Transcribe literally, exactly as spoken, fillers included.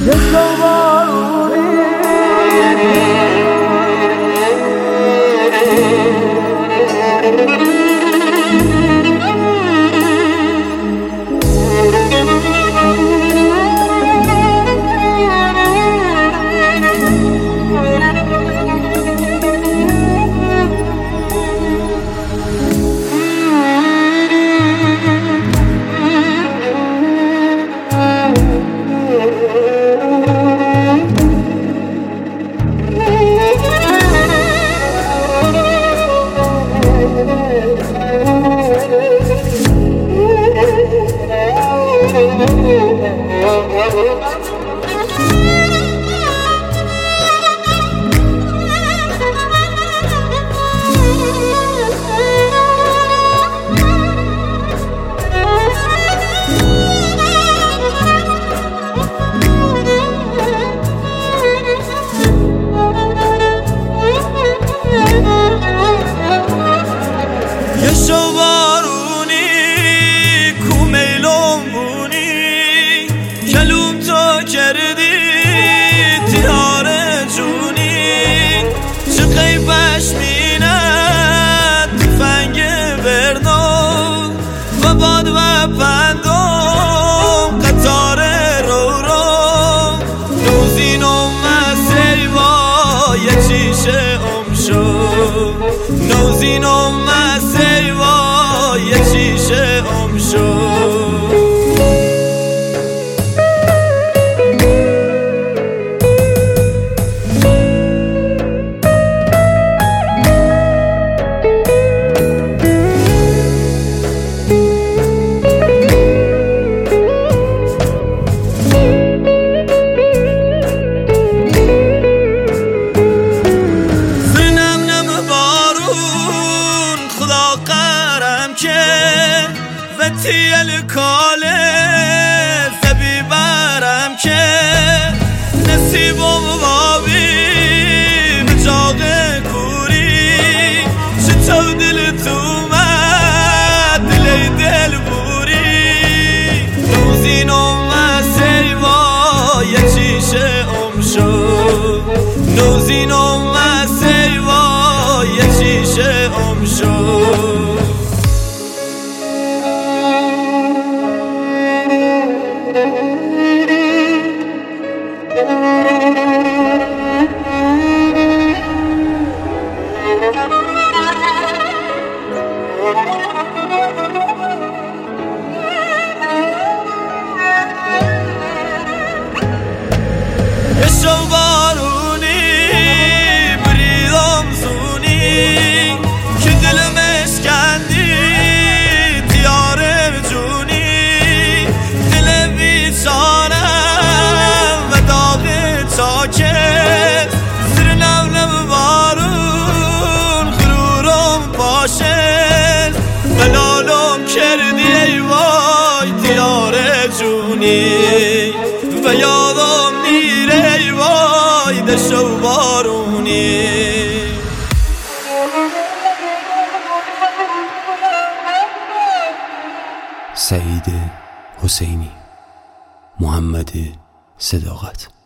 کردی تیار جونی چه قیبش میند تفنگ برنو و باد و پندم قطار رو رو نوزین و مسیوا یه چیشه ام شد نوزین و مسیوا یه چیشه ام شد و تیل کاله زبی برم که نصیب و بابی به جاغ کوری چطور دل تو مد دل دل بوری نوزین و مسیوا یه چیشه ام شد نوزین و مسیوا یه چیشه ام شد شو بارونی بریدم زونی که دلم اشکندی دیار جونی دل بیچارم و داغ چاکت زیر نم نم بارون غرورم باشه بلالم کردی ای وای دیار جونی و یادم نیره ای وای دشت و بارونی سعید حسینی، محمد صداقت.